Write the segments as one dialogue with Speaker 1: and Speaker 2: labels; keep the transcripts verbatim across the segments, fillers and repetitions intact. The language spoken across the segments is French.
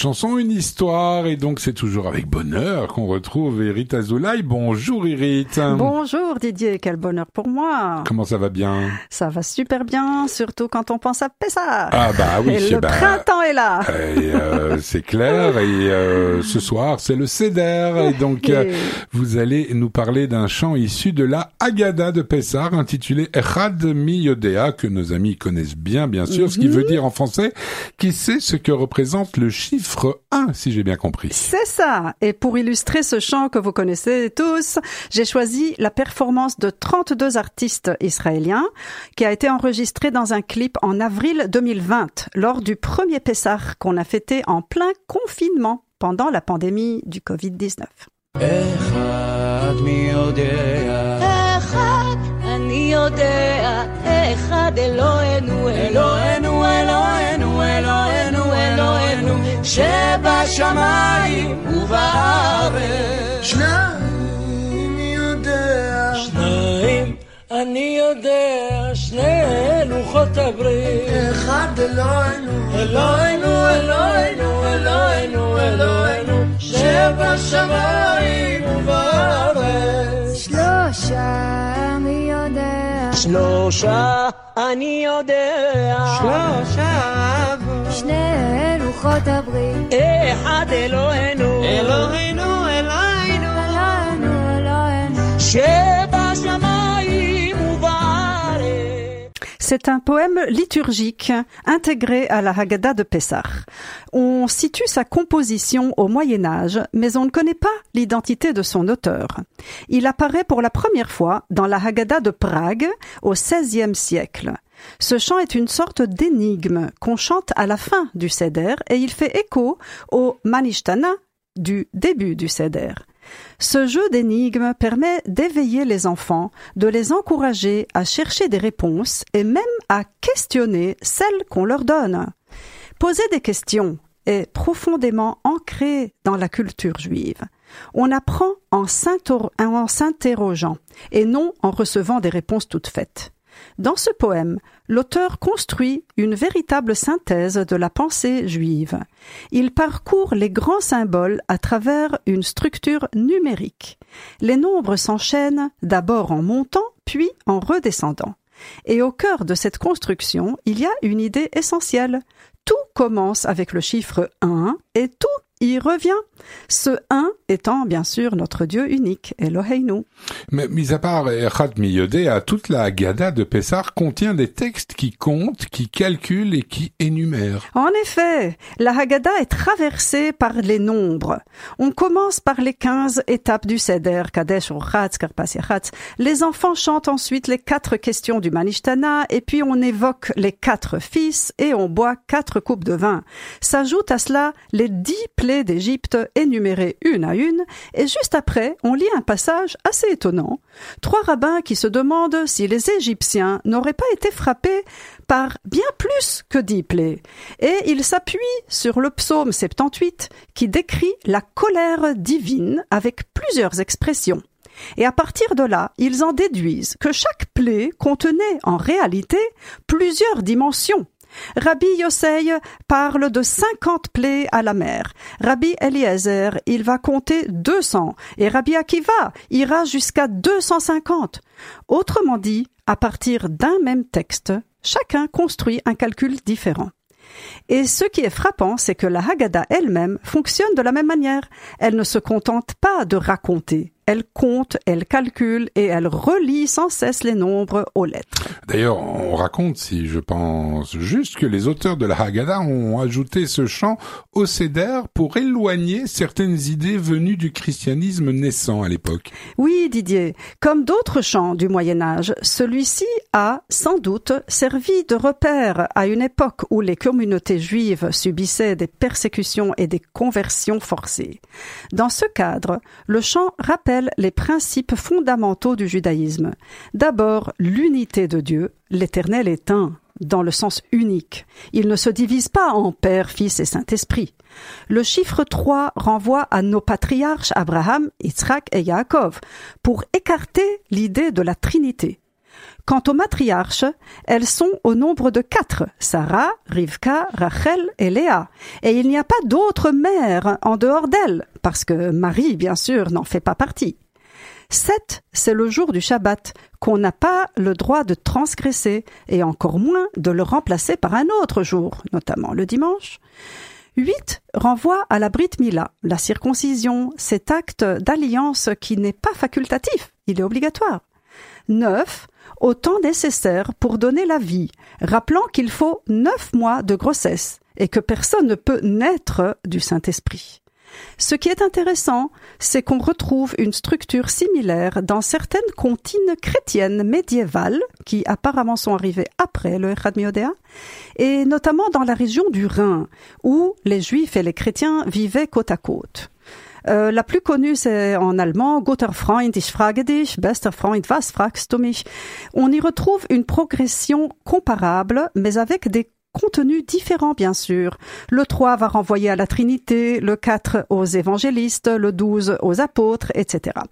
Speaker 1: chanson, une histoire, et donc c'est toujours avec bonheur qu'on retrouve Irit Azoulay. Bonjour Irit.
Speaker 2: Bonjour Didier, quel bonheur pour moi.
Speaker 1: Comment ça va bien?
Speaker 2: Ça va super bien, surtout quand on pense à Pessah.
Speaker 1: Ah bah oui,
Speaker 2: et le
Speaker 1: bah,
Speaker 2: printemps est là.
Speaker 1: Et euh, c'est clair, et euh, ce soir c'est le Seder, et donc euh, vous allez nous parler d'un chant issu de la Haggadah de Pessah, intitulé Echad mi Yodea, que nos amis connaissent bien, bien sûr, mm-hmm. ce qui veut dire en français, qui sait ce que représente le chiffre un, si j'ai bien compris.
Speaker 2: C'est ça. Et pour illustrer ce chant que vous connaissez tous, j'ai choisi la performance de trente-deux artistes israéliens qui a été enregistrée dans un clip en avril deux mille vingt, lors du premier Pessah qu'on a fêté en plein confinement pendant la pandémie du covid dix-neuf.
Speaker 3: Echad mi yodea, Echad ani yodea, Echad Eloheinu, Eloheinu, Eloheinu, Eloheinu, Eloheinu, שבשמיים ובארץ. שניים יודע, שניים אני יודע, שני לוחות הברית. אחד אלוהינו, אלוהינו, אלוהינו, אלוהינו, אלוהינו, שבשמיים ובארץ.
Speaker 4: שלושה אני יודע,
Speaker 3: שלושה אני יודע,
Speaker 4: שלושה שני לוחות הברית.
Speaker 3: אחד אלוהינו, אלוהינו, אלוהינו,
Speaker 4: אלוהינו, אלוהינו,
Speaker 3: שבשמיים ובארץ.
Speaker 2: C'est un poème liturgique intégré à la Haggadah de Pessah. On situe sa composition au Moyen-Âge, mais on ne connaît pas l'identité de son auteur. Il apparaît pour la première fois dans la Haggadah de Prague au seizième siècle. Ce chant est une sorte d'énigme qu'on chante à la fin du Seder et il fait écho au Manishtana du début du Seder. Ce jeu d'énigmes permet d'éveiller les enfants, de les encourager à chercher des réponses et même à questionner celles qu'on leur donne. Poser des questions est profondément ancré dans la culture juive. On apprend en s'interrogeant et non en recevant des réponses toutes faites. Dans ce poème, l'auteur construit une véritable synthèse de la pensée juive. Il parcourt les grands symboles à travers une structure numérique. Les nombres s'enchaînent d'abord en montant, puis en redescendant. Et au cœur de cette construction, il y a une idée essentielle. Tout commence avec le chiffre un et tout y revient. Ce un étant bien sûr notre Dieu unique, Eloheinu.
Speaker 1: Mais mis à part Echad mi Yodea, toute la Haggadah de Pessah contient des textes qui comptent, qui calculent et qui énumèrent.
Speaker 2: En effet, la Haggadah est traversée par les nombres. On commence par les quinze étapes du Seder, Kadesh, Urchatz, Karpas, Yachatz. Les enfants chantent ensuite les quatre questions du Manishtana et puis on évoque les quatre fils et on boit quatre coupes de vin. S'ajoutent à cela les dix plaies d'Égypte énumérées une à une, et juste après, on lit un passage assez étonnant. Trois rabbins qui se demandent si les Égyptiens n'auraient pas été frappés par bien plus que dix plaies. Et ils s'appuient sur le psaume soixante-dix-huit qui décrit la colère divine avec plusieurs expressions. Et à partir de là, ils en déduisent que chaque plaie contenait en réalité plusieurs dimensions. Rabbi Yossei parle de cinquante plaies à la mer. Rabbi Eliezer, il va compter deux cents. Et Rabbi Akiva ira jusqu'à deux cent cinquante. Autrement dit, à partir d'un même texte, chacun construit un calcul différent. Et ce qui est frappant, c'est que la Haggadah elle-même fonctionne de la même manière. Elle ne se contente pas de raconter. Elle compte, elle calcule et elle relie sans cesse les nombres aux lettres.
Speaker 1: D'ailleurs, on raconte, si je pense juste, que les auteurs de la Haggadah ont ajouté ce chant au Seder pour éloigner certaines idées venues du christianisme naissant à l'époque.
Speaker 2: Oui, Didier. Comme d'autres chants du Moyen-Âge, celui-ci a sans doute servi de repère à une époque où les communautés juives subissaient des persécutions et des conversions forcées. Dans ce cadre, le chant rappelle les principes fondamentaux du judaïsme. D'abord, l'unité de Dieu, l'Éternel est un, dans le sens unique. Il ne se divise pas en Père, Fils et Saint-Esprit. Le chiffre trois renvoie à nos patriarches Abraham, Yitzhak et Yaakov, pour écarter l'idée de la Trinité. Quant aux matriarches, elles sont au nombre de quatre, Sarah, Rivka, Rachel et Léa. Et il n'y a pas d'autres mères en dehors d'elles, parce que Marie, bien sûr, n'en fait pas partie. Sept, c'est le jour du Shabbat, qu'on n'a pas le droit de transgresser, et encore moins de le remplacer par un autre jour, notamment le dimanche. Huit renvoie à la Brit Mila, la circoncision, cet acte d'alliance qui n'est pas facultatif, il est obligatoire. Neuf, au temps nécessaire pour donner la vie, rappelant qu'il faut neuf mois de grossesse et que personne ne peut naître du Saint-Esprit. Ce qui est intéressant, c'est qu'on retrouve une structure similaire dans certaines comptines chrétiennes médiévales, qui apparemment sont arrivées après le Echad Miodea, et notamment dans la région du Rhin, où les Juifs et les chrétiens vivaient côte à côte. Euh, la plus connue, c'est en allemand, Guter Freund, ich frage dich, bester Freund, was fragst du mich? On y retrouve une progression comparable, mais avec des contenus différents, bien sûr. Le trois va renvoyer à la Trinité, le quatre aux évangélistes, le douze aux apôtres, et cetera.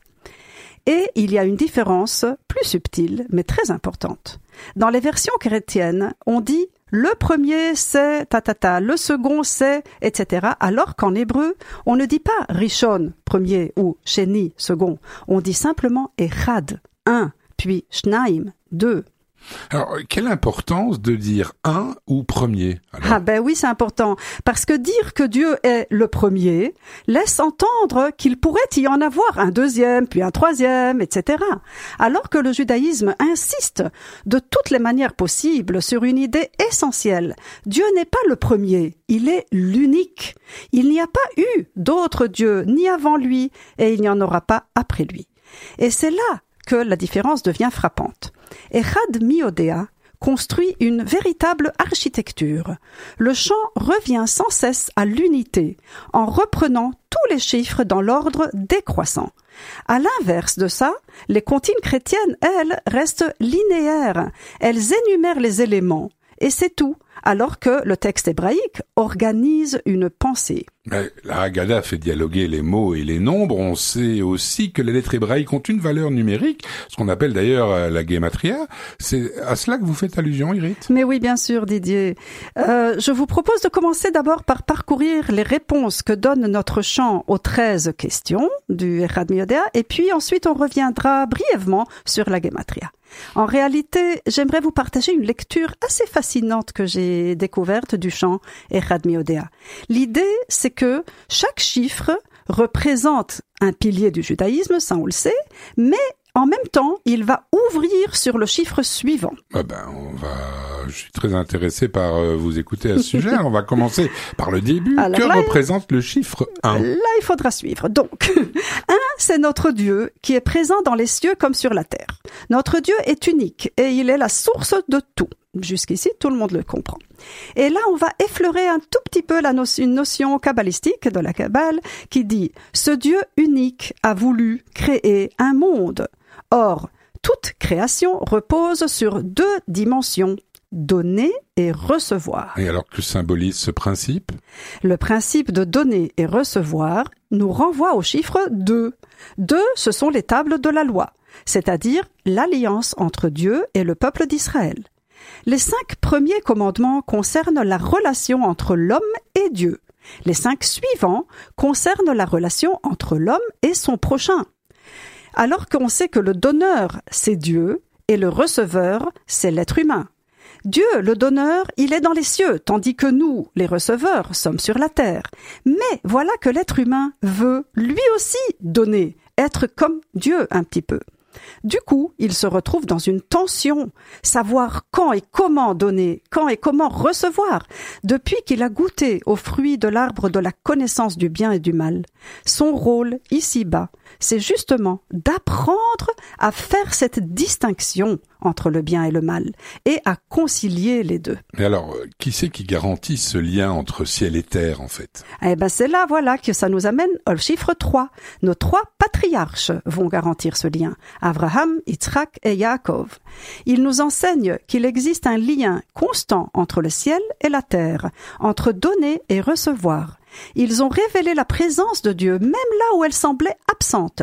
Speaker 2: Et il y a une différence plus subtile, mais très importante. Dans les versions chrétiennes, on dit le premier c'est ta ta ta, le second c'est et cetera. Alors qu'en hébreu, on ne dit pas Rishon, premier, ou Sheni, second. On dit simplement Echad, un, puis Shnaim, deux.
Speaker 1: Alors, quelle importance de dire un ou premier? Alors...
Speaker 2: Ah ben oui, c'est important, parce que dire que Dieu est le premier laisse entendre qu'il pourrait y en avoir un deuxième, puis un troisième, et cetera. Alors que le judaïsme insiste de toutes les manières possibles sur une idée essentielle. Dieu n'est pas le premier, il est l'unique. Il n'y a pas eu d'autre Dieu ni avant lui, et il n'y en aura pas après lui. Et c'est là que la différence devient frappante. Echad Miodea construit une véritable architecture. Le chant revient sans cesse à l'unité, en reprenant tous les chiffres dans l'ordre décroissant. À l'inverse de ça, les comptines chrétiennes, elles, restent linéaires. Elles énumèrent les éléments, et c'est tout, alors que le texte hébraïque organise une pensée.
Speaker 1: Mais la Haggadah fait dialoguer les mots et les nombres. On sait aussi que les lettres hébraïques ont une valeur numérique, ce qu'on appelle d'ailleurs la gématria. C'est à cela que vous faites allusion, Irit?
Speaker 2: Mais oui, bien sûr, Didier. Euh, je vous propose de commencer d'abord par parcourir les réponses que donne notre chant aux treize questions du Echad Miodea, et puis ensuite on reviendra brièvement sur la gématria. En réalité, j'aimerais vous partager une lecture assez fascinante que j'ai découverte du chant Echad Miodea. L'idée, c'est que chaque chiffre représente un pilier du judaïsme, ça on le sait, mais en même temps, il va ouvrir sur le chiffre suivant.
Speaker 1: Ah ben, on va... Je suis très intéressé par euh, vous écouter à ce sujet. On va commencer par le début. Alors que là, représente le chiffre un?
Speaker 2: Là, il faudra suivre. Donc, un, c'est notre Dieu qui est présent dans les cieux comme sur la terre. Notre Dieu est unique et il est la source de tout. Jusqu'ici, tout le monde le comprend. Et là, on va effleurer un tout petit peu la notion, une notion kabbalistique de la Kabbale qui dit « Ce Dieu unique a voulu créer un monde ». Or, toute création repose sur deux dimensions, donner et recevoir.
Speaker 1: Et alors que symbolise ce principe?
Speaker 2: Le principe de donner et recevoir nous renvoie au chiffre deux. Deux, ce sont les tables de la loi, c'est-à-dire l'alliance entre Dieu et le peuple d'Israël. Les cinq premiers commandements concernent la relation entre l'homme et Dieu. Les cinq suivants concernent la relation entre l'homme et son prochain. Alors qu'on sait que le donneur, c'est Dieu, et le receveur, c'est l'être humain. Dieu, le donneur, il est dans les cieux, tandis que nous, les receveurs, sommes sur la terre. Mais voilà que l'être humain veut, lui aussi, donner, être comme Dieu un petit peu. Du coup, il se retrouve dans une tension, savoir quand et comment donner, quand et comment recevoir, depuis qu'il a goûté aux fruits de l'arbre de la connaissance du bien et du mal. Son rôle, ici-bas, c'est justement d'apprendre à faire cette distinction entre le bien et le mal, et à concilier les deux.
Speaker 1: Mais alors, qui c'est qui garantit ce lien entre ciel et terre, en fait?
Speaker 2: Eh ben, c'est là, voilà, que ça nous amène au chiffre trois. Nos trois patriarches vont garantir ce lien. Abraham, Yitzhak et Yaakov. Ils nous enseignent qu'il existe un lien constant entre le ciel et la terre, entre donner et recevoir. Ils ont révélé la présence de Dieu, même là où elle semblait absente.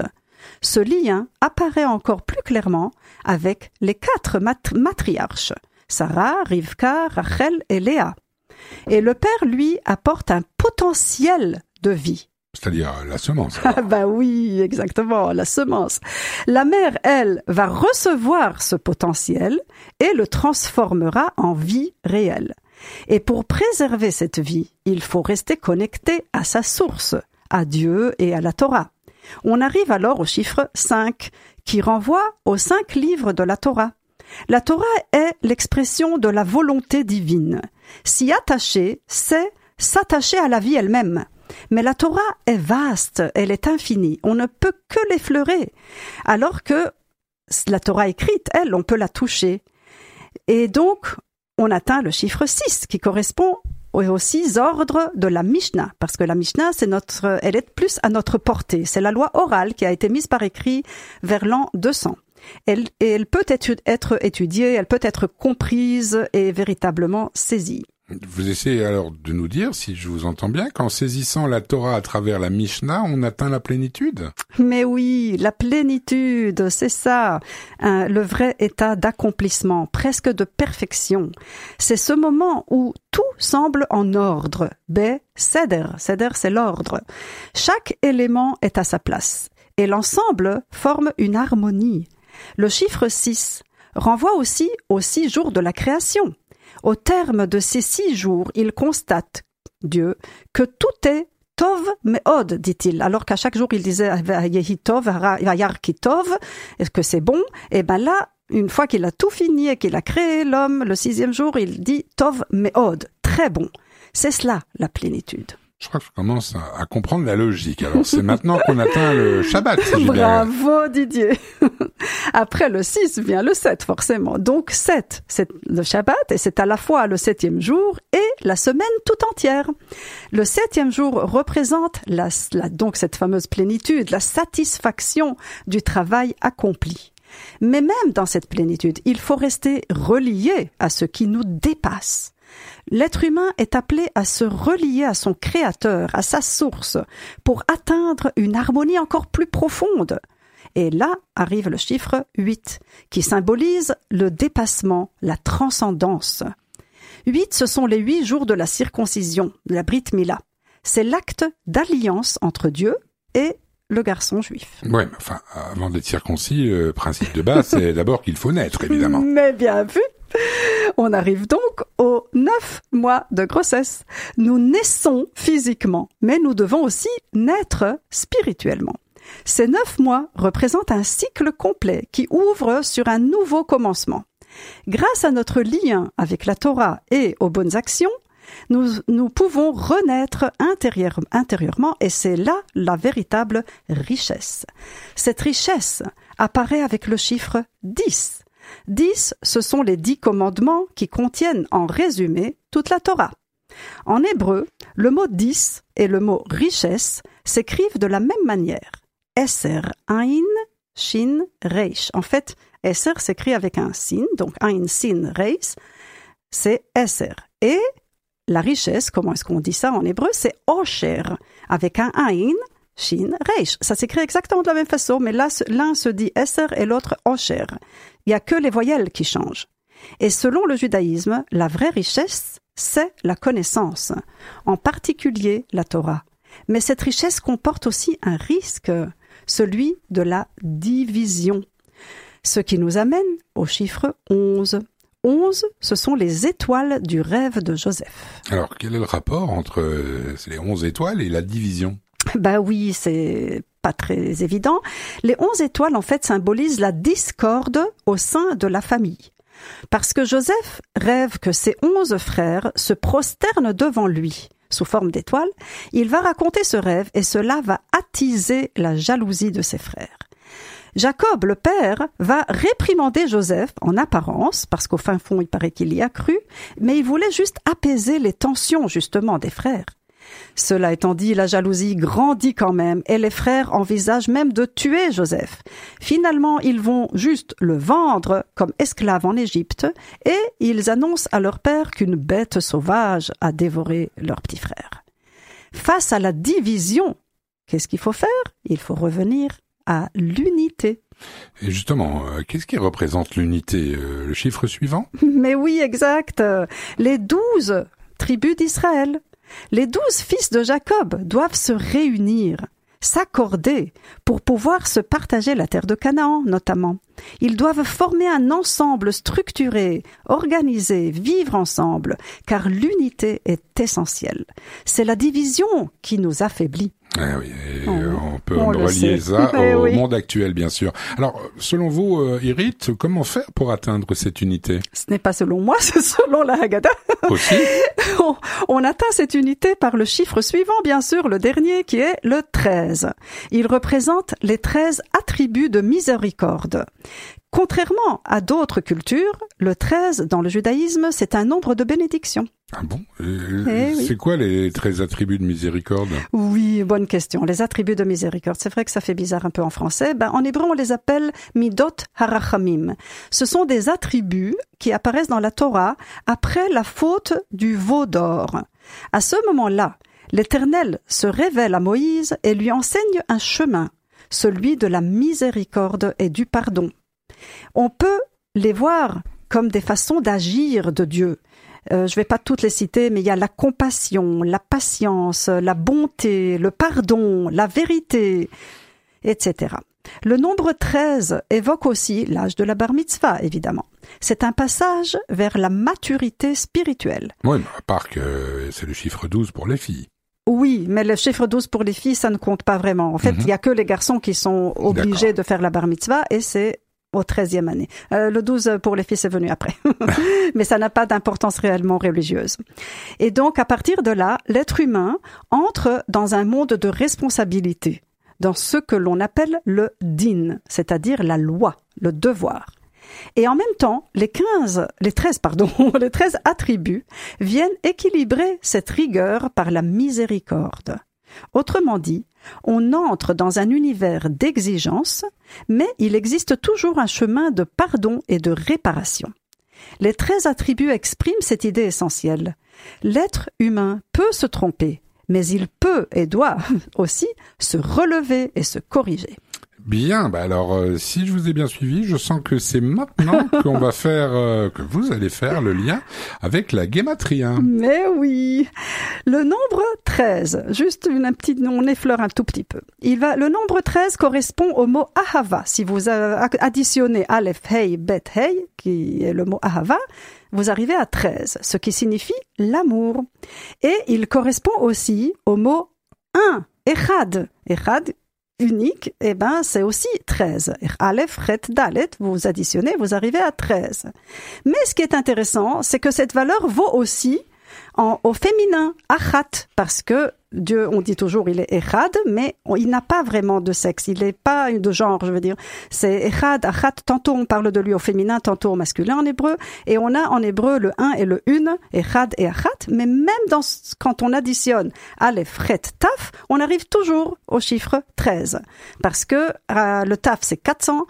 Speaker 2: Ce lien apparaît encore plus clairement avec les quatre mat- matriarches, Sarah, Rivka, Rachel et Léa. Et le père, lui, apporte un potentiel de vie.
Speaker 1: C'est-à-dire la semence.
Speaker 2: Ah bah oui, exactement, la semence. La mère, elle, va recevoir ce potentiel et le transformera en vie réelle. Et pour préserver cette vie, il faut rester connecté à sa source, à Dieu et à la Torah. On arrive alors au chiffre cinq, qui renvoie aux cinq livres de la Torah. La Torah est l'expression de la volonté divine. S'y attacher, c'est s'attacher à la vie elle-même. Mais la Torah est vaste, elle est infinie, on ne peut que l'effleurer, alors que la Torah écrite, elle, on peut la toucher. Et donc, on atteint le chiffre six, qui correspond aux six ordres de la Mishnah, parce que la Mishnah, c'est notre, elle est plus à notre portée. C'est la loi orale qui a été mise par écrit vers l'an deux cents. Elle, et elle peut être, être étudiée, elle peut être comprise et véritablement saisie.
Speaker 1: Vous essayez alors de nous dire, si je vous entends bien, qu'en saisissant la Torah à travers la Mishnah, on atteint la plénitude?
Speaker 2: Mais oui, la plénitude, c'est ça, hein, le vrai état d'accomplissement, presque de perfection. C'est ce moment où tout semble en ordre. Bé, seder, seder c'est l'ordre. Chaque élément est à sa place et l'ensemble forme une harmonie. Le chiffre six renvoie aussi aux six jours de la création. Au terme de ces six jours, il constate, Dieu, que tout est tov meod, dit-il. Alors qu'à chaque jour, il disait Vayehi tov, Vayar ki tov, est-ce que c'est bon? Et ben là, une fois qu'il a tout fini et qu'il a créé l'homme, le sixième jour, il dit tov meod, très bon. C'est cela, la plénitude.
Speaker 1: Je crois que je commence à, à comprendre la logique. Alors, c'est maintenant qu'on atteint le Shabbat, si j'ai bien...
Speaker 2: Bravo, Didier. Après le six vient le sept, forcément. Donc, sept, c'est le Shabbat, et c'est à la fois le septième jour et la semaine tout entière. Le septième jour représente la, la, donc cette fameuse plénitude, la satisfaction du travail accompli. Mais même dans cette plénitude, il faut rester relié à ce qui nous dépasse. L'être humain est appelé à se relier à son créateur, à sa source, pour atteindre une harmonie encore plus profonde. Et là arrive le chiffre huit, qui symbolise le dépassement, la transcendance. Huit, ce sont les huit jours de la circoncision, de la Brit Mila. C'est l'acte d'alliance entre Dieu et le garçon juif.
Speaker 1: Oui, mais enfin, avant d'être circoncis, le principe de base, c'est d'abord qu'il faut naître, évidemment.
Speaker 2: Mais bien vu. On arrive donc aux neuf mois de grossesse. Nous naissons physiquement, mais nous devons aussi naître spirituellement. Ces neuf mois représentent un cycle complet qui ouvre sur un nouveau commencement. Grâce à notre lien avec la Torah et aux bonnes actions, nous, nous pouvons renaître intérieur, intérieurement et c'est là la véritable richesse. Cette richesse apparaît avec le chiffre dix. Dix, ce sont les dix commandements qui contiennent en résumé toute la Torah. En hébreu, le mot dix et le mot richesse s'écrivent de la même manière. Esser, Ain, Shin, Reish. En fait, Esser s'écrit avec un sin, donc Ain, Sin, Reish, c'est Esser. Et la richesse, comment est-ce qu'on dit ça en hébreu? C'est Osher, avec un Ain, Shin, Reish. Ça s'écrit exactement de la même façon, mais là, l'un se dit Esser et l'autre Osher. Il n'y a que les voyelles qui changent. Et selon le judaïsme, la vraie richesse, c'est la connaissance, en particulier la Torah. Mais cette richesse comporte aussi un risque, celui de la division. Ce qui nous amène au chiffre onze. onze, ce sont les étoiles du rêve de Joseph.
Speaker 1: Alors, quel est le rapport entre euh, les onze étoiles et la division?
Speaker 2: Ben oui, c'est pas très évident. Les onze étoiles, en fait, symbolisent la discorde au sein de la famille. Parce que Joseph rêve que ses onze frères se prosternent devant lui, sous forme d'étoiles, il va raconter ce rêve et cela va attiser la jalousie de ses frères. Jacob, le père, va réprimander Joseph, en apparence, parce qu'au fin fond, il paraît qu'il y a cru, mais il voulait juste apaiser les tensions, justement, des frères. Cela étant dit, la jalousie grandit quand même et les frères envisagent même de tuer Joseph. Finalement, ils vont juste le vendre comme esclave en Égypte et ils annoncent à leur père qu'une bête sauvage a dévoré leur petit frère. Face à la division, qu'est-ce qu'il faut faire? Il faut revenir à l'unité.
Speaker 1: Et justement, euh, qu'est-ce qui représente l'unité? euh, Le chiffre suivant?
Speaker 2: Mais oui, exact. Les douze tribus d'Israël, les douze fils de Jacob doivent se réunir, s'accorder pour pouvoir se partager la terre de Canaan, notamment. Ils doivent former un ensemble structuré, organisé, vivre ensemble, car l'unité est essentielle. C'est la division qui nous affaiblit.
Speaker 1: Ah oui, et
Speaker 2: Oh,
Speaker 1: on peut
Speaker 2: on le
Speaker 1: relier
Speaker 2: sait.
Speaker 1: ça
Speaker 2: Eh
Speaker 1: au
Speaker 2: oui.
Speaker 1: monde actuel, bien sûr. Alors, selon vous, euh, Irit, comment faire pour atteindre cette unité?
Speaker 2: Ce n'est pas selon moi, c'est selon la Haggadah.
Speaker 1: Aussi?
Speaker 2: On, on atteint cette unité par le chiffre suivant, bien sûr, le dernier, qui est le treize. Il représente les treize attributs de miséricorde. Contrairement à d'autres cultures, le treize, dans le judaïsme, c'est un nombre de bénédictions.
Speaker 1: Ah bon? Euh,
Speaker 2: Eh oui.
Speaker 1: C'est quoi les treize attributs de miséricorde?
Speaker 2: Oui, bonne question. Les attributs de miséricorde, c'est vrai que ça fait bizarre un peu en français. Ben, en hébreu, on les appelle midot harachamim. Ce sont des attributs qui apparaissent dans la Torah après la faute du veau d'or. À ce moment-là, l'Éternel se révèle à Moïse et lui enseigne un chemin, celui de la miséricorde et du pardon. On peut les voir comme des façons d'agir de Dieu. Euh, je ne vais pas toutes les citer, mais il y a la compassion, la patience, la bonté, le pardon, la vérité, et cetera. Le nombre treize évoque aussi l'âge de la bar mitzvah, évidemment. C'est un passage vers la maturité spirituelle.
Speaker 1: Oui, mais à part que c'est le chiffre douze pour les filles.
Speaker 2: Oui, mais le chiffre douze pour les filles, ça ne compte pas vraiment. En fait, il
Speaker 1: Mhm.
Speaker 2: y a que les garçons qui sont obligés
Speaker 1: D'accord.
Speaker 2: de faire la bar mitzvah, et c'est au treizième année. Euh, le douze pour les filles, c'est venu après. Mais ça n'a pas d'importance réellement religieuse. Et donc, à partir de là, l'être humain entre dans un monde de responsabilité, dans ce que l'on appelle le din, c'est-à-dire la loi, le devoir. Et en même temps, les quinze, les treize, pardon, les treize attributs viennent équilibrer cette rigueur par la miséricorde. Autrement dit, on entre dans un univers d'exigence, mais il existe toujours un chemin de pardon et de réparation. Les treize attributs expriment cette idée essentielle. L'être humain peut se tromper, mais il peut et doit aussi se relever et se corriger.
Speaker 1: Bien, bah alors euh, si je vous ai bien suivi, je sens que c'est maintenant qu'on va faire, euh, que vous allez faire le lien avec la guématrie. Hein.
Speaker 2: Mais oui, le nombre treize, juste une, un petit, on effleure un tout petit peu. Il va, le nombre treize correspond au mot ahava. Si vous additionnez Aleph, Hey, Bet, Hey, qui est le mot ahava, vous arrivez à treize, ce qui signifie l'amour. Et il correspond aussi au mot un, Echad. Echad, unique, eh ben, c'est aussi treize. Aleph, Chet, Dalet, vous additionnez, vous arrivez à treize. Mais ce qui est intéressant, c'est que cette valeur vaut aussi en, au féminin, achat, parce que Dieu, on dit toujours, il est echad, mais on, il n'a pas vraiment de sexe, il n'est pas de genre, je veux dire. C'est echad, achat, tantôt on parle de lui au féminin, tantôt au masculin en hébreu, et on a en hébreu le un et le une, echad et achat, mais même dans, quand on additionne aleph, chet, taf, on arrive toujours au chiffre treize, parce que euh, le taf c'est quatre cents,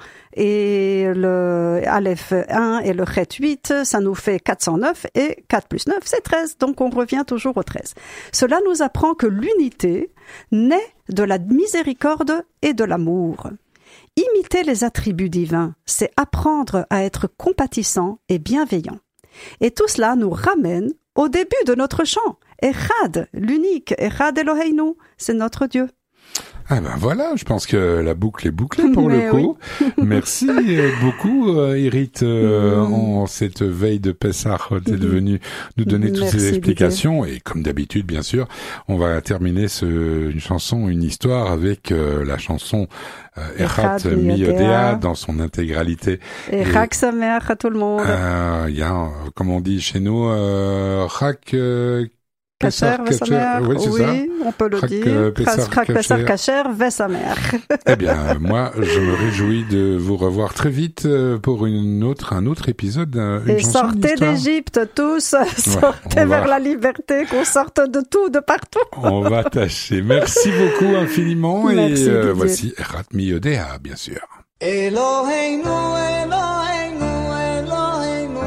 Speaker 2: et le aleph un et le chet huit, ça nous fait quatre cent neuf, et quatre plus neuf c'est treize, donc on revient toujours au treize. Cela nous apprend que l'unité naît de la miséricorde et de l'amour. Imiter les attributs divins, c'est apprendre à être compatissant et bienveillant. Et tout cela nous ramène au début de notre chant. Echad, l'unique, Echad Eloheinu, c'est notre Dieu.
Speaker 1: Ah ben voilà, je pense que la boucle est bouclée pour
Speaker 2: Mais
Speaker 1: le coup.
Speaker 2: oui.
Speaker 1: Merci beaucoup, euh, Irit, euh,
Speaker 2: Mm.
Speaker 1: en cette veille de Pessah, d'être venu nous donner toutes
Speaker 2: Merci,
Speaker 1: ces explications. Et comme d'habitude, bien sûr, on va terminer ce, une chanson, une histoire avec euh, la chanson euh, Echat
Speaker 2: Echad
Speaker 1: Miyodea
Speaker 2: Miyodea.
Speaker 1: dans son intégralité.
Speaker 2: Et Chag Sameach à tout le monde.
Speaker 1: Euh, Il y a, euh, comme on dit chez nous, euh, Chak euh,
Speaker 2: Kacher,
Speaker 1: Kacher,
Speaker 2: Vesamer,
Speaker 1: oui, c'est ça.
Speaker 2: oui, on peut le
Speaker 1: Chag,
Speaker 2: dire.
Speaker 1: euh, Pessar,
Speaker 2: Chag Pesar
Speaker 1: Kacher.
Speaker 2: Kacher, Vesamer.
Speaker 1: Eh bien, moi, je me réjouis de vous revoir très vite euh, pour une autre, un autre épisode, euh, une
Speaker 2: Et
Speaker 1: chanson, une
Speaker 2: sortez
Speaker 1: histoire.
Speaker 2: d'Égypte tous, sortez
Speaker 1: on va-
Speaker 2: vers la liberté, qu'on sorte de tout, de partout.
Speaker 1: On va tâcher. Merci beaucoup infiniment.
Speaker 2: Merci,
Speaker 1: et euh,
Speaker 2: Didier.
Speaker 1: voici Echat Miyodea, bien sûr.
Speaker 3: Eloheinu, Eloheinu, Eloheinu,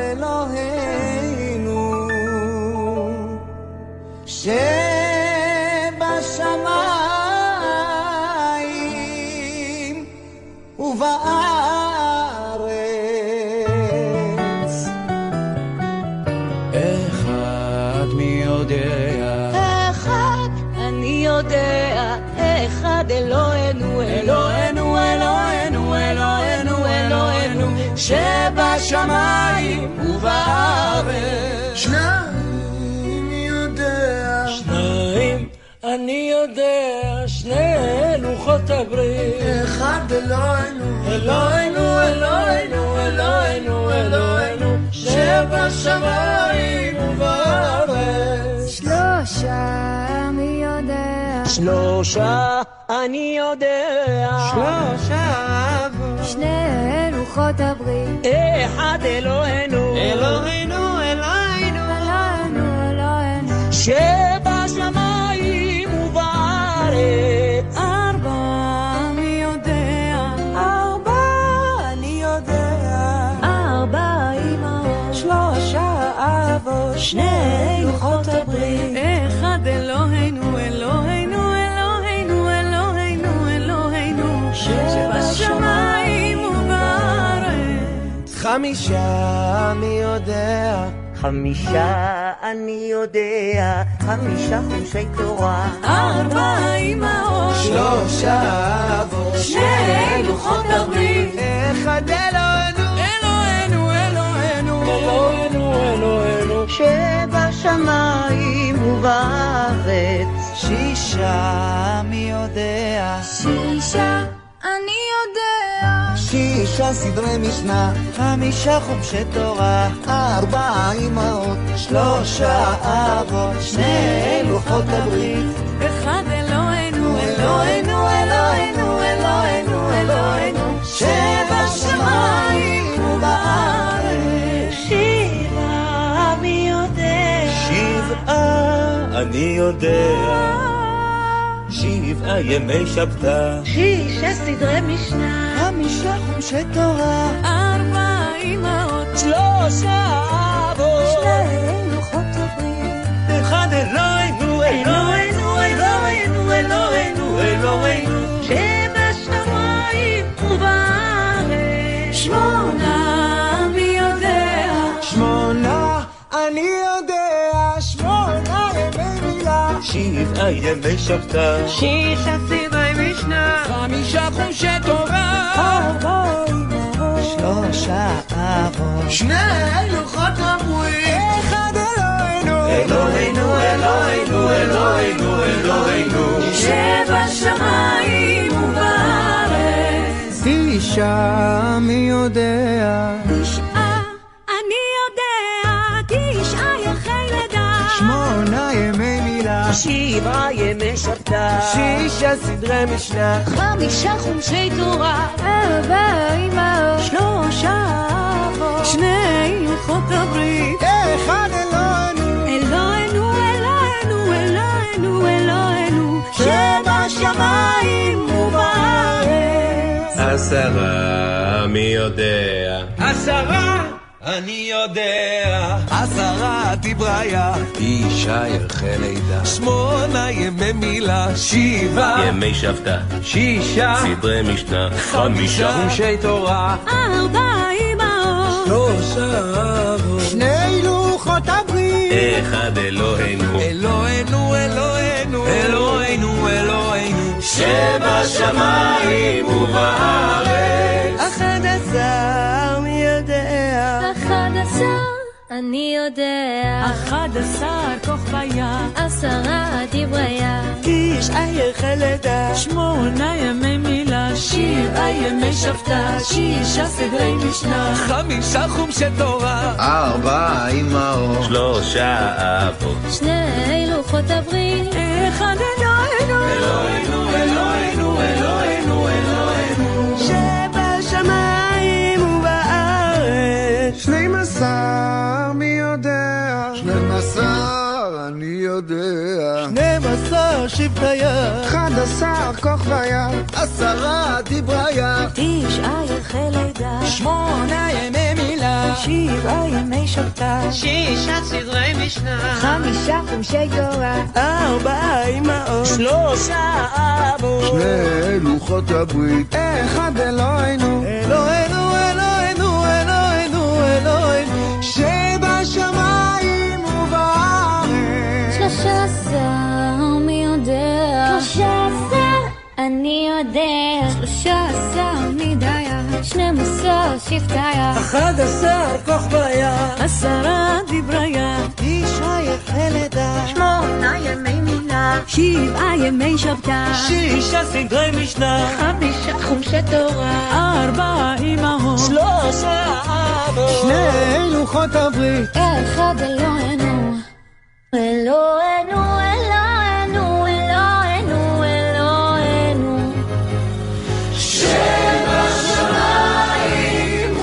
Speaker 3: Eloheinu, שבשמיים ובארץ.
Speaker 5: אחד מי יודע,
Speaker 4: אחד אני יודע, אחד אלוהינו, אלוהינו, אלוהינו, אלוהינו, אלוהינו, שבשמיים ובארץ.
Speaker 3: שניים יודע,
Speaker 5: שניים אני יודע, שני לוחות הברית.
Speaker 3: אחד אלוהינו,
Speaker 5: אלוהינו, אלוהינו, אלוהינו, אלוהינו, שבשמיים ובארץ.
Speaker 4: שלושה אני יודע,
Speaker 5: שלושה אני יודע, שלושה אבות,
Speaker 4: שני לוחות הברית.
Speaker 5: אחד אלוהינו, אלוהינו, אלוהינו,
Speaker 4: אלוהינו, אלוהינו,
Speaker 5: שבשמיים ובארץ.
Speaker 2: ארבע אני יודע, ארבע אני יודע,
Speaker 4: ארבע אמהות,
Speaker 2: שלושה אבות,
Speaker 4: שני לוחות הברית.
Speaker 2: אחד אלוהינו, אלוהינו, אלוהינו, אלוהינו, אלוהינו, שבשמיים ובארץ.
Speaker 3: חמישה מי יודע,
Speaker 5: חמישה אני יודע, חמישה חומשי תורה.
Speaker 2: ארבע אמהות,
Speaker 3: שלושה אבות,
Speaker 2: שני לוחות הברית.
Speaker 3: אחד אלוהינו,
Speaker 2: אלוהינו, אלוהינו,
Speaker 5: אלוהינו, אלוהינו, שבשמיים ובארץ.
Speaker 3: שישה מי יודע,
Speaker 4: שישה אני יודע,
Speaker 3: שישה סדרי משנה,
Speaker 5: חמישה חומשי תורה.
Speaker 3: ארבע אמהות, שלושה אבות, שני לוחות הברית.
Speaker 2: אחד אלוהינו, אלוהינו, אלוהינו, אלוהינו, אלוהינו, שבשמיים ובארץ.
Speaker 5: שבעה מי יודע, שבעה אני יודע, שבעה ימי שבתה.
Speaker 4: שישה סדרי משנה,
Speaker 5: חמישה חומשי תורה.
Speaker 2: ארבע אמהות,
Speaker 5: שלושה אבות,
Speaker 4: שני לוחות הברית.
Speaker 5: אחד אלוהינו, אלוהינו, אלוהינו, אלוהינו, אלוהינו,
Speaker 4: שבשמיים ובארץ.
Speaker 2: שמונה מי יודע,
Speaker 3: שמונה אני יודע, שמונה ימי מילה,
Speaker 5: שבעה ימי שבתה.
Speaker 2: שישה סדרי משנה, חמישה חומשי תורה,
Speaker 3: ארבע אמהות, שלושה אבות, שני לוחות הברית. אחד אלוהינו,
Speaker 5: אלוהינו, אלוהינו, אלוהינו, אלוהינו,
Speaker 2: שבשמיים ובארץ.
Speaker 3: תשעה מי יודע,
Speaker 2: תשעה אני יודע, תשעה יחי לידה,
Speaker 3: שמונה ימי מילה,
Speaker 5: שבעה ימי שבתה.
Speaker 3: שישה סדרי משנה,
Speaker 4: חמישה חומשי תורה, ארבע אמהות,
Speaker 2: שלושה אבות, שני לוחות הברית.
Speaker 3: אחד אלוהינו,
Speaker 2: אלוהינו, אלוהינו, אלוהינו, אלוהינו, שבשמיים ובארץ.
Speaker 5: עשרה מי יודע, עשרה אני יודע,
Speaker 3: עשרה דבריה,
Speaker 5: אישה ירחי לידה.
Speaker 3: שמונה ימי מילה, שבעה
Speaker 5: ימי שבתה, שישה סדרי משנה, חמישה חומשי תורה.
Speaker 2: ארבע אמהות,
Speaker 3: שלושה אבות, שני לוחות הברית.
Speaker 5: אחד אלוהינו,
Speaker 3: אלוהינו, אלוהינו,
Speaker 5: אלוהינו, אלוהינו, שבשמיים ובארץ.
Speaker 3: אחד עשר מי יודע,
Speaker 4: אחד עשר אני יודע,
Speaker 2: אחד עשר כוכביה,
Speaker 4: עשרה דבריה,
Speaker 3: תשעה ירחי לידה,
Speaker 2: שמונה ימי מילה, שבעה ימי שבתה, שישה סדרי משנה,
Speaker 3: חמישה חומשי תורה,
Speaker 5: ארבע אמהות, שלושה אבות,
Speaker 4: שני לוחות הברית.
Speaker 2: אחד אלוהינו,
Speaker 5: אלוהינו, אלוהינו, אלוהינו, אלוהינו,
Speaker 3: שבשמיים ובארץ. שנים עשר מי יודע, שנים עשר אני יודע, שנים עשר שבטיה, אחד עשר כוכביה, עשרה דבריה,
Speaker 2: תשעה ירחי לידה,
Speaker 3: שמונה ימי מילה,
Speaker 2: שבעה ימי שבתה,
Speaker 5: שישה סדרי משנה.
Speaker 3: משנה,
Speaker 4: חמישה חומשי תורה,
Speaker 3: ארבע אמהות, שלושה אבות,
Speaker 6: שני לוחות הברית,
Speaker 3: אחד אלוהינו, אלוהינו, אלוהינו, אלוהינו, אלוהינו, שבשמיים ובארץ.
Speaker 4: שלושה עשר מי יודע, שלושה עשר אני יודע, שלושה עשר נידיה, שנים עשר שבטיה,
Speaker 3: אחד עשר כוכביה,
Speaker 2: עשרה דבריה,
Speaker 3: תשעה יחלדה,
Speaker 4: שמונה ימי מילה,
Speaker 2: שבעה ימי שבתא,
Speaker 3: שישה סדרי משנה,
Speaker 4: חמישה חומשי תורה,
Speaker 2: ארבע אמהות,
Speaker 3: שלושה אבות, שני לוחות הברית,
Speaker 4: אחד אלוהינו, אלוהינו, אלוהינו, אלוהינו, אלוהינו,
Speaker 3: שבשמיים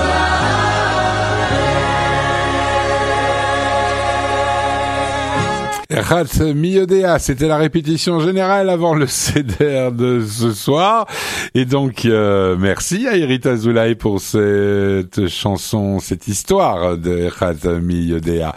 Speaker 1: Echat Miyodea, c'était la répétition générale avant le seder de ce soir. Et donc, euh, merci à Irit Azoulay pour cette chanson, cette histoire de Echat Miyodea.